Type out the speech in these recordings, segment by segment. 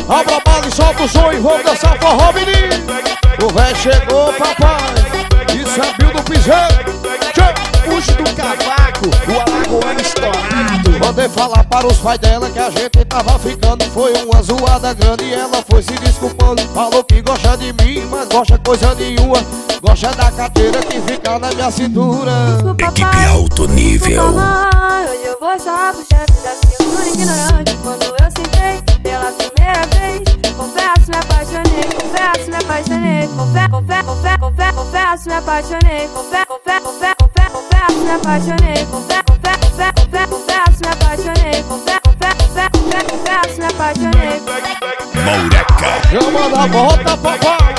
Abra a bala e solta o som e vamos dançar forró, menino. O véi chegou, papai. Isso é Bill do Piseiro. Puxa do cavaco, o alagoano estourado. Mandei falar para os pais dela que a gente tava ficando. Foi uma zoada grande e ela foi se desculpando. Falou que gosta de mim, mas gosta coisa nenhuma. Gosta da carteira que fica na minha cintura. Equipe alto nível. Hoje eu vou só pro chefe da cintura ignorante. Quando eu sentei pela primeira vez, confesso, me apaixonei. Confesso, me apaixonei. Confesso, me apaixonei. Confesso, me apaixonei. Confesso, me apaixonei. Confesso, me apaixonei. Moureca. Chama da volta, papai.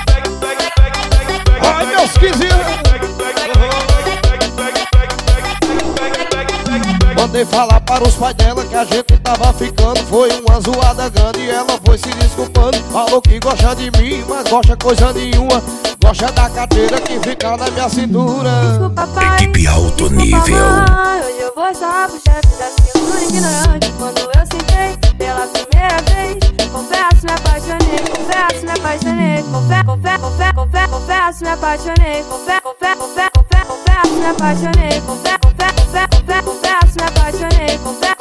Ai, meus 15 anos. Mandei falar para os pais dela que a gente tava ficando. Foi uma zoada grande e ela foi se desculpando. Falou que gosta de mim, mas gosta coisa nenhuma. Gosta da carteira que fica na minha cintura. Desculpa, pai. Equipe alto Desculpa, nível. mãe. Hoje eu vou só pro chefe da cintura ignorante. Quando eu sentei pela primeira vez, confesso, me apaixonei. Confesso, me apaixonei. Confesso, me apaixonei. Confesso, me apaixonei. Confesso, me apaixonei.